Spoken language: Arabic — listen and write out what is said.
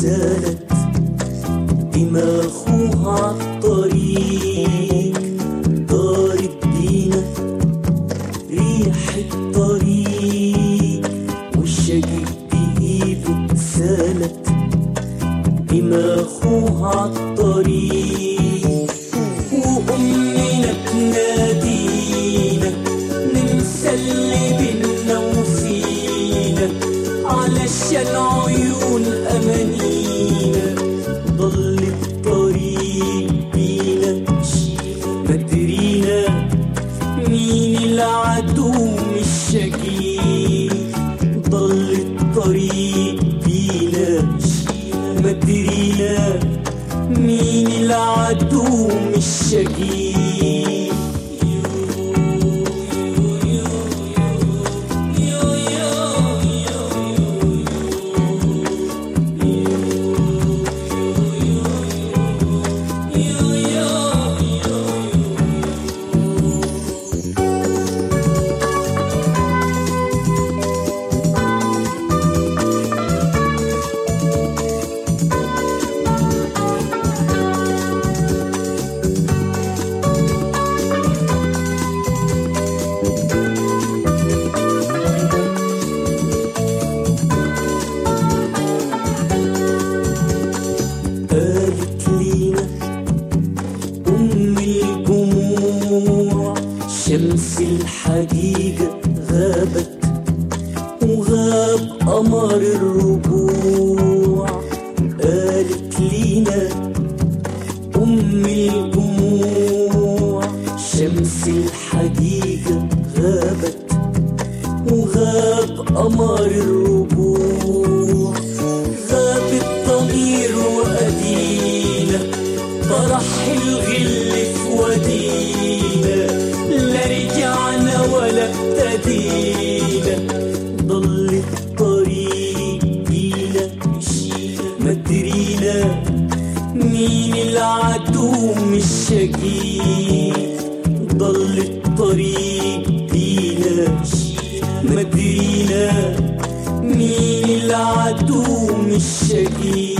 سالت دماغه عالطريق، دارت بينا ريح الطريق، والشقيق بإيده اتسالت دماغه عالطريق، وأمنا تنادينا ننسى اللي بينا وفينا علشان عيون أمانينا، ضل الطريق بينا مدرينا مين العدو مش شقيق، ضل الطريق بينا مدرينا مين العدو مش شقيق. شمس الحقيقة غابت وغاب قمر الربوع، قالت لينا أم الجموع شمس الحقيقة غابت وغاب قمر الربوع، غاب الضمير وأدينا طرح الغل في ودينا، لا رجعنا ولا ابتدينا، ضل الطريق بينا مدرينا مين العدو مش شقيق، ضل الطريق بينا مدرينا مين العدو مش شقيق.